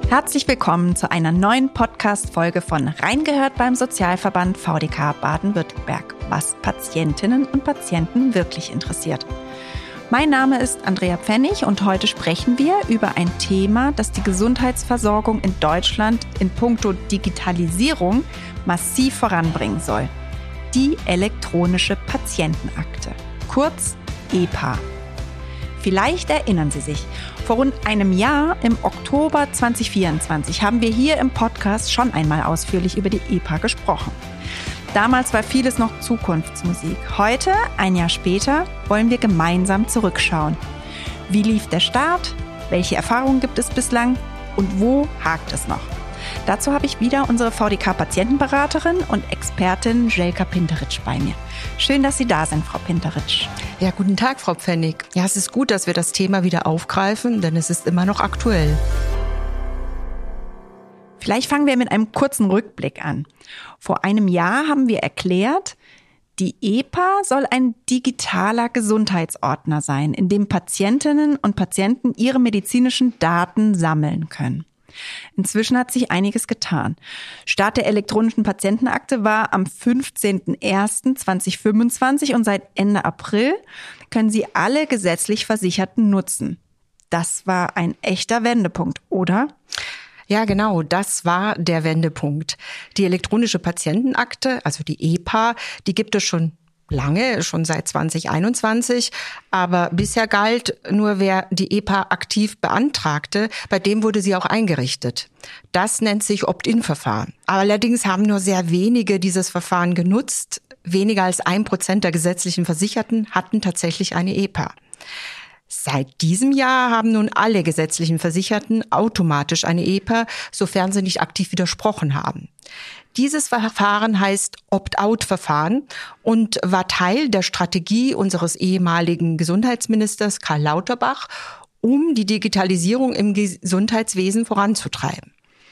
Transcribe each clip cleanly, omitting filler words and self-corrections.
Herzlich willkommen zu einer neuen Podcast-Folge von Reingehört beim Sozialverband VDK Baden-Württemberg, was Patientinnen und Patienten wirklich interessiert. Mein Name ist Andrea Pfennig und heute sprechen wir über ein Thema, das die Gesundheitsversorgung in Deutschland in puncto Digitalisierung massiv voranbringen soll. Die elektronische Patientenakte, kurz EPA. Vielleicht erinnern Sie sich, vor rund einem Jahr, im Oktober 2024, haben wir hier im Podcast schon einmal ausführlich über die EPA gesprochen. Damals war vieles noch Zukunftsmusik. Heute, ein Jahr später, wollen wir gemeinsam zurückschauen. Wie lief der Start? Welche Erfahrungen gibt es bislang? Und wo hakt es noch? Dazu habe ich wieder unsere VDK-Patientenberaterin und Expertin Željka Pinterić bei mir. Schön, dass Sie da sind, Frau Pinterić. Ja, guten Tag, Frau Pfennig. Ja, es ist gut, dass wir das Thema wieder aufgreifen, denn es ist immer noch aktuell. Vielleicht fangen wir mit einem kurzen Rückblick an. Vor einem Jahr haben wir erklärt, die EPA soll ein digitaler Gesundheitsordner sein, in dem Patientinnen und Patienten ihre medizinischen Daten sammeln können. Inzwischen hat sich einiges getan. Start der elektronischen Patientenakte war am 15.01.2025 und seit Ende April können sie alle gesetzlich Versicherten nutzen. Das war ein echter Wendepunkt, oder? Ja, genau, das war der Wendepunkt. Die elektronische Patientenakte, also die EPA, die gibt es schon lange, schon seit 2021, aber bisher galt nur, wer die EPA aktiv beantragte, bei dem wurde sie auch eingerichtet. Das nennt sich Opt-in-Verfahren. Allerdings haben nur sehr wenige dieses Verfahren genutzt. Weniger als 1% der gesetzlichen Versicherten hatten tatsächlich eine EPA. Seit diesem Jahr haben nun alle gesetzlichen Versicherten automatisch eine EPA, sofern sie nicht aktiv widersprochen haben. Dieses Verfahren heißt Opt-out-Verfahren und war Teil der Strategie unseres ehemaligen Gesundheitsministers Karl Lauterbach, um die Digitalisierung im Gesundheitswesen voranzutreiben.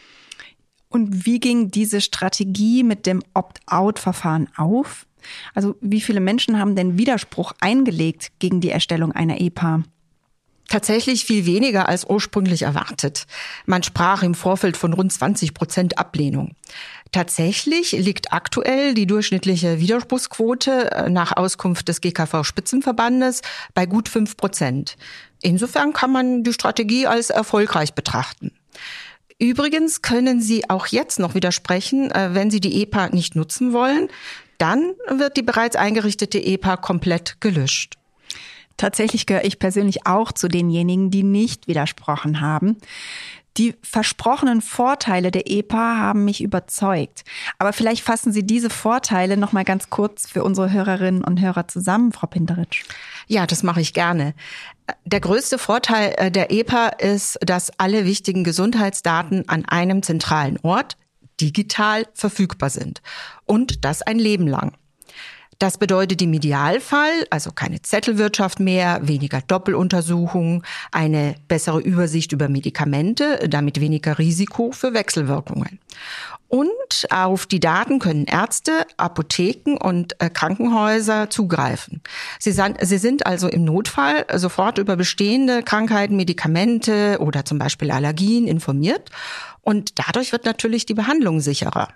Und wie ging diese Strategie mit dem Opt-out-Verfahren auf? Also wie viele Menschen haben denn Widerspruch eingelegt gegen die Erstellung einer EPA? Tatsächlich viel weniger als ursprünglich erwartet. Man sprach im Vorfeld von rund 20% Ablehnung. Tatsächlich liegt aktuell die durchschnittliche Widerspruchsquote nach Auskunft des GKV-Spitzenverbandes bei gut 5%. Insofern kann man die Strategie als erfolgreich betrachten. Übrigens können Sie auch jetzt noch widersprechen, wenn Sie die EPA nicht nutzen wollen. Dann wird die bereits eingerichtete EPA komplett gelöscht. Tatsächlich gehöre ich persönlich auch zu denjenigen, die nicht widersprochen haben. Die versprochenen Vorteile der EPA haben mich überzeugt. Aber vielleicht fassen Sie diese Vorteile noch mal ganz kurz für unsere Hörerinnen und Hörer zusammen, Frau Pinterić. Ja, das mache ich gerne. Der größte Vorteil der EPA ist, dass alle wichtigen Gesundheitsdaten an einem zentralen Ort digital verfügbar sind. Und das ein Leben lang. Das bedeutet im Idealfall, also keine Zettelwirtschaft mehr, weniger Doppeluntersuchungen, eine bessere Übersicht über Medikamente, damit weniger Risiko für Wechselwirkungen. Und auf die Daten können Ärzte, Apotheken und Krankenhäuser zugreifen. Sie sind also im Notfall sofort über bestehende Krankheiten, Medikamente oder zum Beispiel Allergien informiert. Und dadurch wird natürlich die Behandlung sicherer.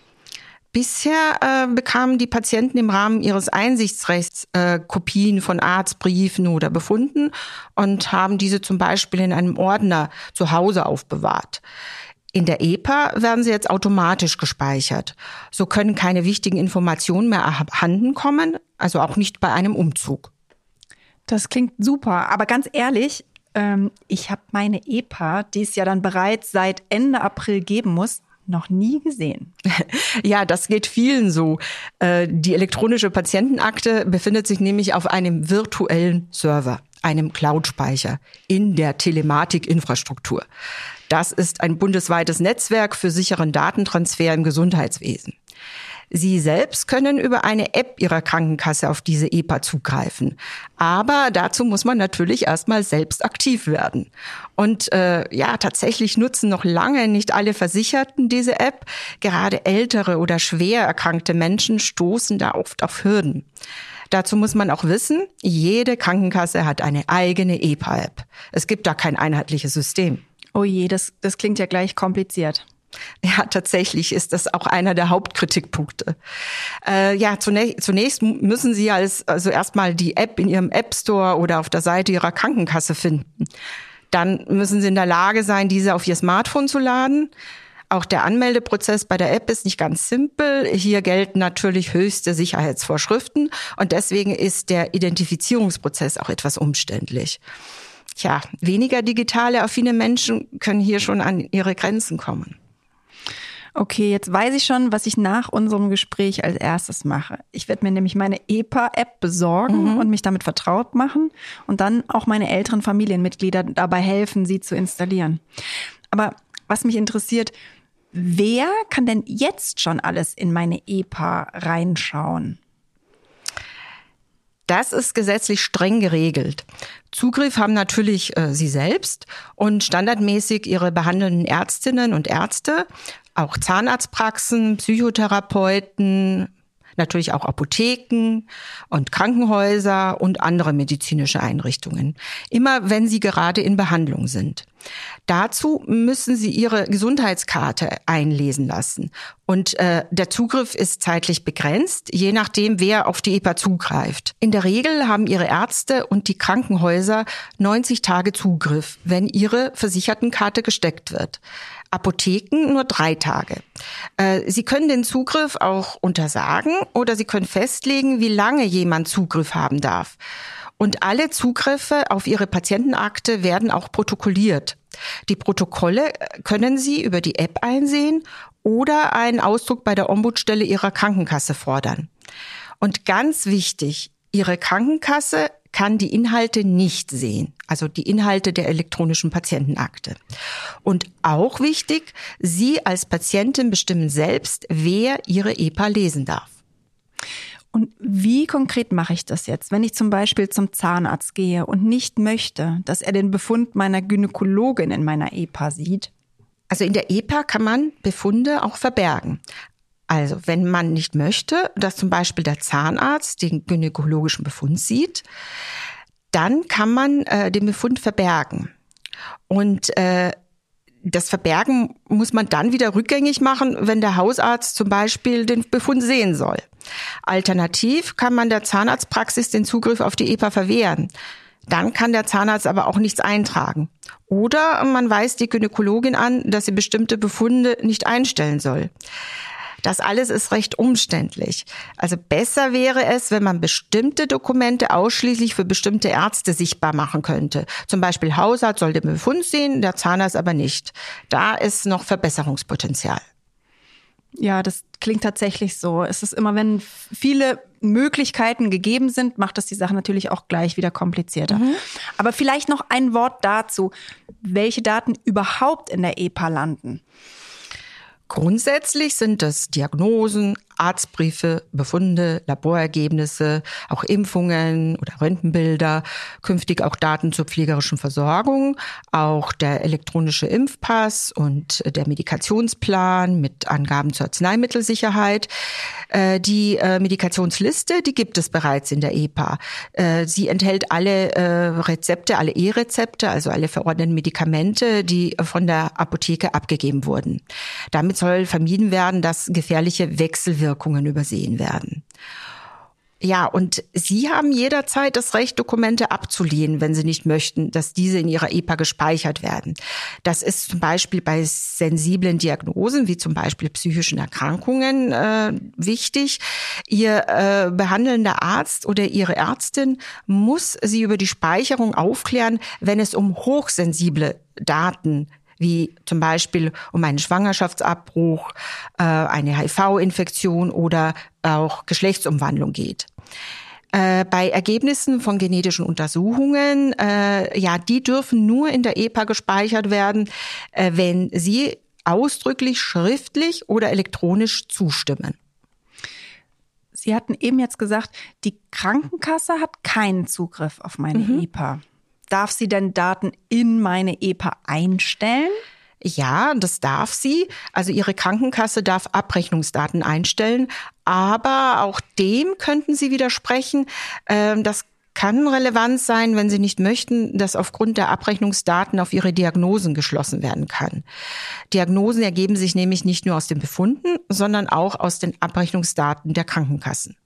Bisher bekamen die Patienten im Rahmen ihres Einsichtsrechts Kopien von Arztbriefen oder Befunden und haben diese zum Beispiel in einem Ordner zu Hause aufbewahrt. In der EPA werden sie jetzt automatisch gespeichert. So können keine wichtigen Informationen mehr abhanden kommen, also auch nicht bei einem Umzug. Das klingt super, aber ganz ehrlich, ich habe meine EPA, die es ja dann bereits seit Ende April geben muss, noch nie gesehen. Ja, das geht vielen so. Die elektronische Patientenakte befindet sich nämlich auf einem virtuellen Server, einem Cloud-Speicher in der Telematikinfrastruktur. Das ist ein bundesweites Netzwerk für sicheren Datentransfer im Gesundheitswesen. Sie selbst können über eine App Ihrer Krankenkasse auf diese EPA zugreifen. Aber dazu muss man natürlich erstmal selbst aktiv werden. Und tatsächlich nutzen noch lange nicht alle Versicherten diese App. Gerade ältere oder schwer erkrankte Menschen stoßen da oft auf Hürden. Dazu muss man auch wissen, jede Krankenkasse hat eine eigene EPA-App. Es gibt da kein einheitliches System. Oh je, das klingt ja gleich kompliziert. Ja, tatsächlich ist das auch einer der Hauptkritikpunkte. Zunächst müssen Sie also erstmal die App in Ihrem App Store oder auf der Seite Ihrer Krankenkasse finden. Dann müssen Sie in der Lage sein, diese auf Ihr Smartphone zu laden. Auch der Anmeldeprozess bei der App ist nicht ganz simpel. Hier gelten natürlich höchste Sicherheitsvorschriften und deswegen ist der Identifizierungsprozess auch etwas umständlich. Tja, weniger digitale affine Menschen können hier schon an ihre Grenzen kommen. Okay, jetzt weiß ich schon, was ich nach unserem Gespräch als erstes mache. Ich werde mir nämlich meine EPA-App besorgen und mich damit vertraut machen und dann auch meine älteren Familienmitglieder dabei helfen, sie zu installieren. Aber was mich interessiert, wer kann denn jetzt schon alles in meine EPA reinschauen? Das ist gesetzlich streng geregelt. Zugriff haben natürlich Sie selbst und standardmäßig Ihre behandelnden Ärztinnen und Ärzte, auch Zahnarztpraxen, Psychotherapeuten, natürlich auch Apotheken und Krankenhäuser und andere medizinische Einrichtungen. Immer wenn sie gerade in Behandlung sind. Dazu müssen Sie Ihre Gesundheitskarte einlesen lassen. Und der Zugriff ist zeitlich begrenzt, je nachdem, wer auf die EPA zugreift. In der Regel haben Ihre Ärzte und die Krankenhäuser 90 Tage Zugriff, wenn Ihre Versichertenkarte gesteckt wird. Apotheken nur 3 Tage. Sie können den Zugriff auch untersagen oder Sie können festlegen, wie lange jemand Zugriff haben darf. Und alle Zugriffe auf Ihre Patientenakte werden auch protokolliert. Die Protokolle können Sie über die App einsehen oder einen Ausdruck bei der Ombudsstelle Ihrer Krankenkasse fordern. Und ganz wichtig, Ihre Krankenkasse kann die Inhalte nicht sehen, also die Inhalte der elektronischen Patientenakte. Und auch wichtig, Sie als Patientin bestimmen selbst, wer Ihre EPA lesen darf. Und wie konkret mache ich das jetzt, wenn ich zum Beispiel zum Zahnarzt gehe und nicht möchte, dass er den Befund meiner Gynäkologin in meiner EPA sieht? Also in der EPA kann man Befunde auch verbergen. Also wenn man nicht möchte, dass zum Beispiel der Zahnarzt den gynäkologischen Befund sieht, dann kann man den Befund verbergen. Und das Verbergen muss man dann wieder rückgängig machen, wenn der Hausarzt zum Beispiel den Befund sehen soll. Alternativ kann man der Zahnarztpraxis den Zugriff auf die EPA verwehren. Dann kann der Zahnarzt aber auch nichts eintragen. Oder man weist die Gynäkologin an, dass sie bestimmte Befunde nicht einstellen soll. Das alles ist recht umständlich. Also besser wäre es, wenn man bestimmte Dokumente ausschließlich für bestimmte Ärzte sichtbar machen könnte. Zum Beispiel Hausarzt soll den Befund sehen, der Zahnarzt aber nicht. Da ist noch Verbesserungspotenzial. Ja, das klingt tatsächlich so. Es ist immer, wenn viele Möglichkeiten gegeben sind, macht das die Sache natürlich auch gleich wieder komplizierter. Aber vielleicht noch ein Wort dazu, welche Daten überhaupt in der EPA landen. Grundsätzlich sind es Diagnosen, Arztbriefe, Befunde, Laborergebnisse, auch Impfungen oder Röntgenbilder, künftig auch Daten zur pflegerischen Versorgung, auch der elektronische Impfpass und der Medikationsplan mit Angaben zur Arzneimittelsicherheit. Die Medikationsliste, die gibt es bereits in der EPA. Sie enthält alle Rezepte, alle E-Rezepte, also alle verordneten Medikamente, die von der Apotheke abgegeben wurden. Damit soll vermieden werden, dass gefährliche Wechselwirkungen übersehen werden. Ja, und Sie haben jederzeit das Recht, Dokumente abzulehnen, wenn Sie nicht möchten, dass diese in Ihrer EPA gespeichert werden. Das ist zum Beispiel bei sensiblen Diagnosen, wie zum Beispiel psychischen Erkrankungen, wichtig. Ihr behandelnder Arzt oder Ihre Ärztin muss Sie über die Speicherung aufklären, wenn es um hochsensible Daten wie zum Beispiel um einen Schwangerschaftsabbruch, eine HIV-Infektion oder auch Geschlechtsumwandlung geht. Bei Ergebnissen von genetischen Untersuchungen, die dürfen nur in der EPA gespeichert werden, wenn Sie ausdrücklich schriftlich oder elektronisch zustimmen. Sie hatten eben jetzt gesagt, die Krankenkasse hat keinen Zugriff auf meine EPA. Darf sie denn Daten in meine EPA einstellen? Ja, das darf sie. Also Ihre Krankenkasse darf Abrechnungsdaten einstellen, aber auch dem könnten Sie widersprechen. Das kann relevant sein, wenn Sie nicht möchten, dass aufgrund der Abrechnungsdaten auf Ihre Diagnosen geschlossen werden kann. Diagnosen ergeben sich nämlich nicht nur aus den Befunden, sondern auch aus den Abrechnungsdaten der Krankenkassen.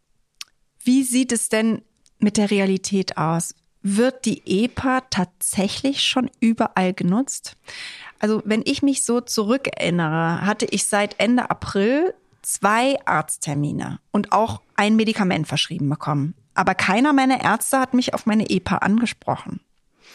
Wie sieht es denn mit der Realität aus? Wird die EPA tatsächlich schon überall genutzt? Also wenn ich mich so zurückerinnere, hatte ich seit Ende April 2 Arzttermine und auch ein Medikament verschrieben bekommen. Aber keiner meiner Ärzte hat mich auf meine EPA angesprochen.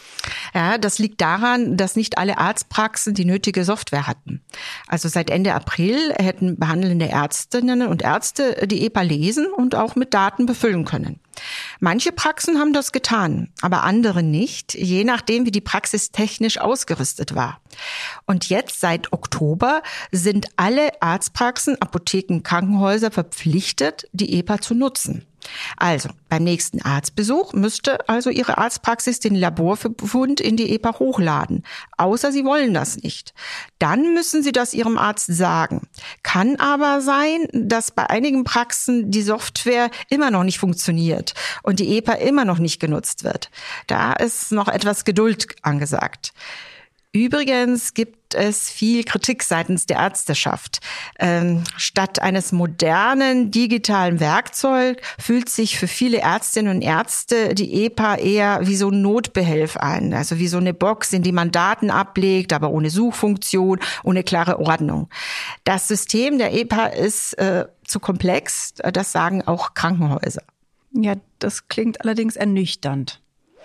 Ja, das liegt daran, dass nicht alle Arztpraxen die nötige Software hatten. Also seit Ende April hätten behandelnde Ärztinnen und Ärzte die EPA lesen und auch mit Daten befüllen können. Manche Praxen haben das getan, aber andere nicht, je nachdem, wie die Praxis technisch ausgerüstet war. Und jetzt seit Oktober sind alle Arztpraxen, Apotheken, Krankenhäuser verpflichtet, die EPA zu nutzen. Also beim nächsten Arztbesuch müsste also Ihre Arztpraxis den Laborbefund in die EPA hochladen, außer Sie wollen das nicht. Dann müssen Sie das Ihrem Arzt sagen. Kann aber sein, dass bei einigen Praxen die Software immer noch nicht funktioniert und die EPA immer noch nicht genutzt wird. Da ist noch etwas Geduld angesagt. Übrigens gibt es viel Kritik seitens der Ärzteschaft. Statt eines modernen digitalen Werkzeugs fühlt sich für viele Ärztinnen und Ärzte die EPA eher wie so ein Notbehelf an, also wie so eine Box, in die man Daten ablegt, aber ohne Suchfunktion, ohne klare Ordnung. Das System der EPA ist zu komplex, das sagen auch Krankenhäuser. Ja, das klingt allerdings ernüchternd.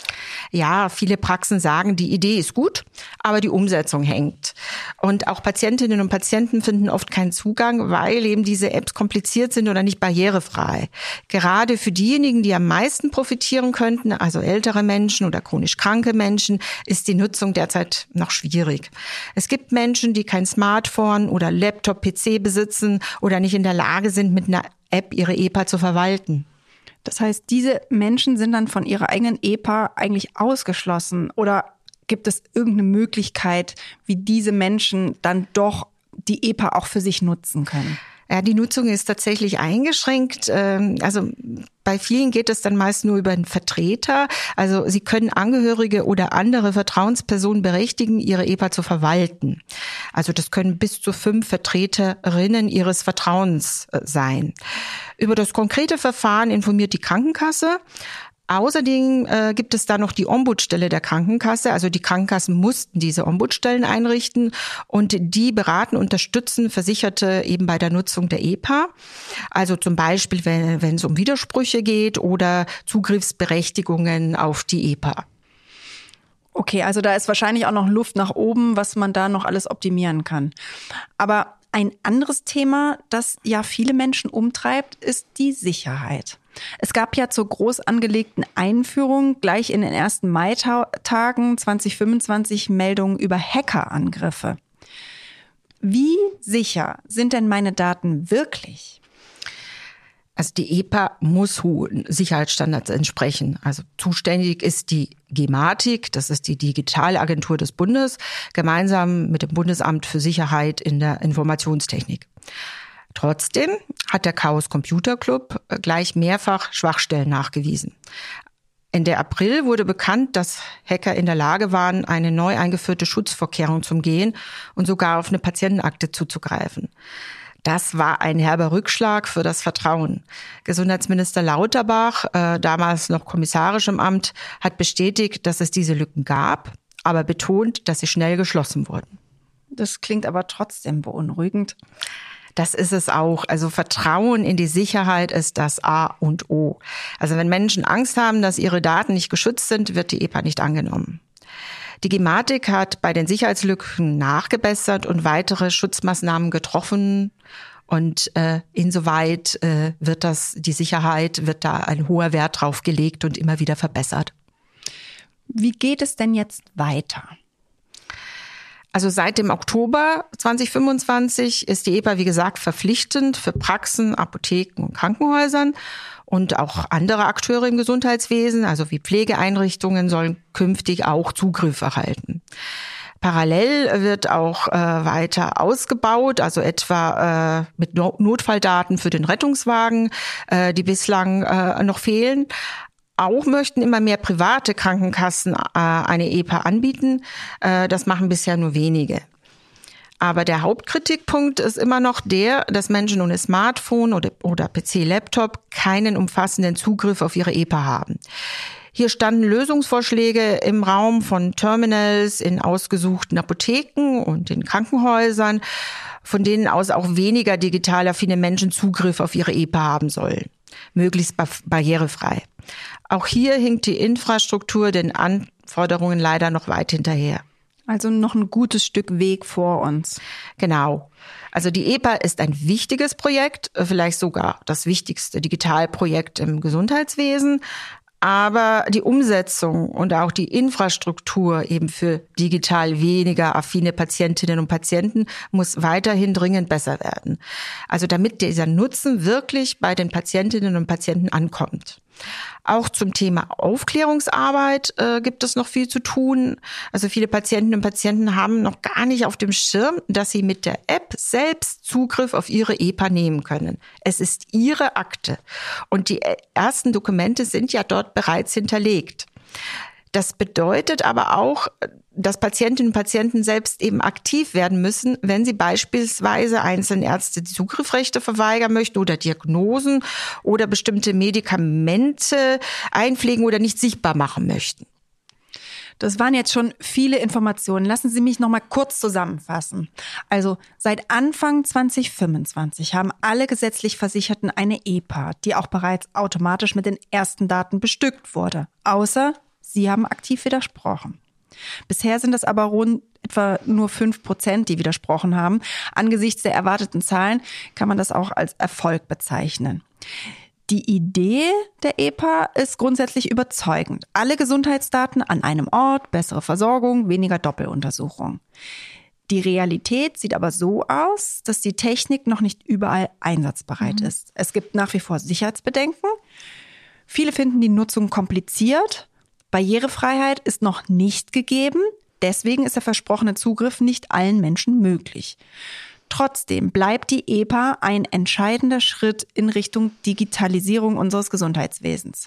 Ja, viele Praxen sagen, die Idee ist gut, aber die Umsetzung hängt. Und auch Patientinnen und Patienten finden oft keinen Zugang, weil eben diese Apps kompliziert sind oder nicht barrierefrei. Gerade für diejenigen, die am meisten profitieren könnten, also ältere Menschen oder chronisch kranke Menschen, ist die Nutzung derzeit noch schwierig. Es gibt Menschen, die kein Smartphone oder Laptop, PC besitzen oder nicht in der Lage sind, mit einer App ihre EPA zu verwalten. Das heißt, diese Menschen sind dann von ihrer eigenen EPA eigentlich ausgeschlossen. Oder gibt es irgendeine Möglichkeit, wie diese Menschen dann doch die EPA auch für sich nutzen können? Ja, die Nutzung ist tatsächlich eingeschränkt. Also bei vielen geht es dann meist nur über einen Vertreter. Also sie können Angehörige oder andere Vertrauenspersonen berechtigen, ihre EPA zu verwalten. Also das können bis zu 5 Vertreterinnen ihres Vertrauens sein. Über das konkrete Verfahren informiert die Krankenkasse. Außerdem gibt es da noch die Ombudsstelle der Krankenkasse. Also die Krankenkassen mussten diese Ombudsstellen einrichten und die beraten, unterstützen Versicherte eben bei der Nutzung der EPA. Also zum Beispiel, wenn es um Widersprüche geht oder Zugriffsberechtigungen auf die EPA. Okay, also da ist wahrscheinlich auch noch Luft nach oben, was man da noch alles optimieren kann. Aber ein anderes Thema, das ja viele Menschen umtreibt, ist die Sicherheit. Es gab ja zur groß angelegten Einführung gleich in den ersten Maitagen 2025 Meldungen über Hackerangriffe. Wie sicher sind denn meine Daten wirklich? Also die EPA muss hohen Sicherheitsstandards entsprechen. Also zuständig ist die Gematik, das ist die Digitalagentur des Bundes, gemeinsam mit dem Bundesamt für Sicherheit in der Informationstechnik. Trotzdem hat der Chaos Computer Club gleich mehrfach Schwachstellen nachgewiesen. Ende April wurde bekannt, dass Hacker in der Lage waren, eine neu eingeführte Schutzvorkehrung zu umgehen und sogar auf eine Patientenakte zuzugreifen. Das war ein herber Rückschlag für das Vertrauen. Gesundheitsminister Lauterbach, damals noch kommissarisch im Amt, hat bestätigt, dass es diese Lücken gab, aber betont, dass sie schnell geschlossen wurden. Das klingt aber trotzdem beunruhigend. Das ist es auch. Also Vertrauen in die Sicherheit ist das A und O. Also wenn Menschen Angst haben, dass ihre Daten nicht geschützt sind, wird die EPA nicht angenommen. Die Gematik hat bei den Sicherheitslücken nachgebessert und weitere Schutzmaßnahmen getroffen. Und insoweit wird da ein hoher Wert drauf gelegt und immer wieder verbessert. Wie geht es denn jetzt weiter? Also seit dem Oktober 2025 ist die EPA, wie gesagt, verpflichtend für Praxen, Apotheken und Krankenhäusern. Und auch andere Akteure im Gesundheitswesen, also wie Pflegeeinrichtungen, sollen künftig auch Zugriff erhalten. Parallel wird auch weiter ausgebaut, also etwa mit Notfalldaten für den Rettungswagen, die bislang noch fehlen. Auch möchten immer mehr private Krankenkassen eine EPA anbieten. Das machen bisher nur wenige. Aber der Hauptkritikpunkt ist immer noch der, dass Menschen ohne Smartphone oder PC-Laptop keinen umfassenden Zugriff auf ihre EPA haben. Hier standen Lösungsvorschläge im Raum von Terminals in ausgesuchten Apotheken und in Krankenhäusern, von denen aus auch weniger digital affine Menschen Zugriff auf ihre EPA haben sollen. Möglichst barrierefrei. Auch hier hinkt die Infrastruktur den Anforderungen leider noch weit hinterher. Also noch ein gutes Stück Weg vor uns. Genau. Also die EPA ist ein wichtiges Projekt, vielleicht sogar das wichtigste Digitalprojekt im Gesundheitswesen. Aber die Umsetzung und auch die Infrastruktur eben für digital weniger affine Patientinnen und Patienten muss weiterhin dringend besser werden. Also damit dieser Nutzen wirklich bei den Patientinnen und Patienten ankommt. Auch zum Thema Aufklärungsarbeit gibt es noch viel zu tun. Also viele Patientinnen und Patienten haben noch gar nicht auf dem Schirm, dass sie mit der App selbst Zugriff auf ihre EPA nehmen können. Es ist ihre Akte und die ersten Dokumente sind ja dort bereits hinterlegt. Das bedeutet aber auch, dass Patientinnen und Patienten selbst eben aktiv werden müssen, wenn sie beispielsweise einzelnen Ärzte die Zugriffsrechte verweigern möchten oder Diagnosen oder bestimmte Medikamente einpflegen oder nicht sichtbar machen möchten. Das waren jetzt schon viele Informationen. Lassen Sie mich noch mal kurz zusammenfassen. Also seit Anfang 2025 haben alle gesetzlich Versicherten eine EPA, die auch bereits automatisch mit den ersten Daten bestückt wurde. Außer Sie haben aktiv widersprochen. Bisher sind es aber rund etwa nur 5%, die widersprochen haben. Angesichts der erwarteten Zahlen kann man das auch als Erfolg bezeichnen. Die Idee der EPA ist grundsätzlich überzeugend. Alle Gesundheitsdaten an einem Ort, bessere Versorgung, weniger Doppeluntersuchung. Die Realität sieht aber so aus, dass die Technik noch nicht überall einsatzbereit ist. Es gibt nach wie vor Sicherheitsbedenken. Viele finden die Nutzung kompliziert. Barrierefreiheit ist noch nicht gegeben, deswegen ist der versprochene Zugriff nicht allen Menschen möglich. Trotzdem bleibt die EPA ein entscheidender Schritt in Richtung Digitalisierung unseres Gesundheitswesens.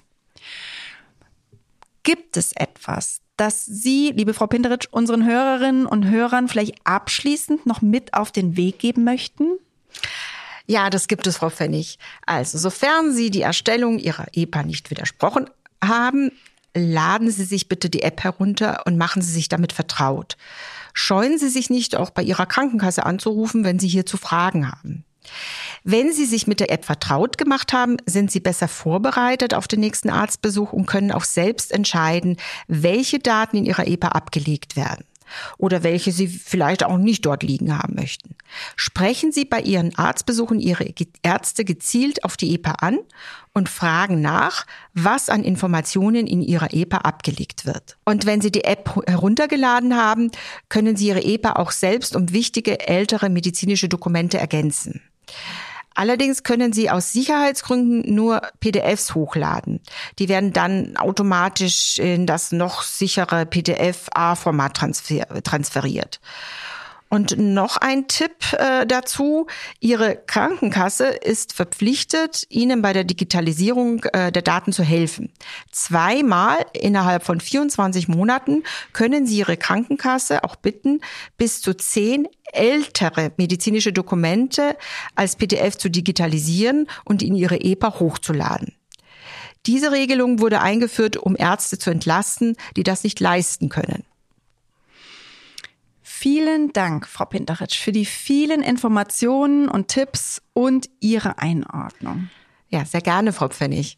Gibt es etwas, das Sie, liebe Frau Pinteritsch, unseren Hörerinnen und Hörern vielleicht abschließend noch mit auf den Weg geben möchten? Ja, das gibt es, Frau Pfennig. Also, sofern Sie die Erstellung Ihrer EPA nicht widersprochen haben, laden Sie sich bitte die App herunter und machen Sie sich damit vertraut. Scheuen Sie sich nicht, auch bei Ihrer Krankenkasse anzurufen, wenn Sie hierzu Fragen haben. Wenn Sie sich mit der App vertraut gemacht haben, sind Sie besser vorbereitet auf den nächsten Arztbesuch und können auch selbst entscheiden, welche Daten in Ihrer EPA abgelegt werden oder welche Sie vielleicht auch nicht dort liegen haben möchten. Sprechen Sie bei Ihren Arztbesuchen Ihre Ärzte gezielt auf die EPA an und fragen nach, was an Informationen in Ihrer EPA abgelegt wird. Und wenn Sie die App heruntergeladen haben, können Sie Ihre EPA auch selbst um wichtige ältere medizinische Dokumente ergänzen. Allerdings können Sie aus Sicherheitsgründen nur PDFs hochladen. Die werden dann automatisch in das noch sichere PDF-A-Format transferiert. Und noch ein Tipp dazu. Ihre Krankenkasse ist verpflichtet, Ihnen bei der Digitalisierung der Daten zu helfen. 2-mal innerhalb von 24 Monaten können Sie Ihre Krankenkasse auch bitten, bis zu 10 ältere medizinische Dokumente als PDF zu digitalisieren und in Ihre EPA hochzuladen. Diese Regelung wurde eingeführt, um Ärzte zu entlasten, die das nicht leisten können. Vielen Dank, Frau Pinteritsch, für die vielen Informationen und Tipps und Ihre Einordnung. Ja, sehr gerne, Frau Pfennig.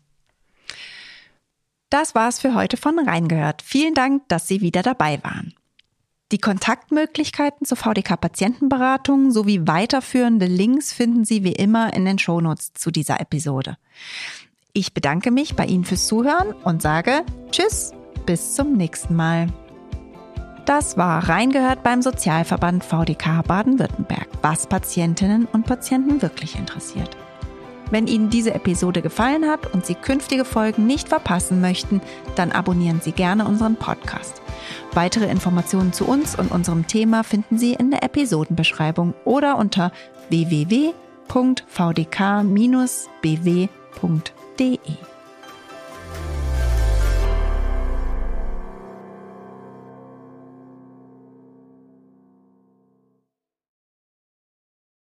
Das war's für heute von Reingehört. Vielen Dank, dass Sie wieder dabei waren. Die Kontaktmöglichkeiten zur VDK-Patientenberatung sowie weiterführende Links finden Sie wie immer in den Shownotes zu dieser Episode. Ich bedanke mich bei Ihnen fürs Zuhören und sage Tschüss, bis zum nächsten Mal. Das war Reingehört beim Sozialverband VDK Baden-Württemberg, was Patientinnen und Patienten wirklich interessiert. Wenn Ihnen diese Episode gefallen hat und Sie künftige Folgen nicht verpassen möchten, dann abonnieren Sie gerne unseren Podcast. Weitere Informationen zu uns und unserem Thema finden Sie in der Episodenbeschreibung oder unter www.vdk-bw.de.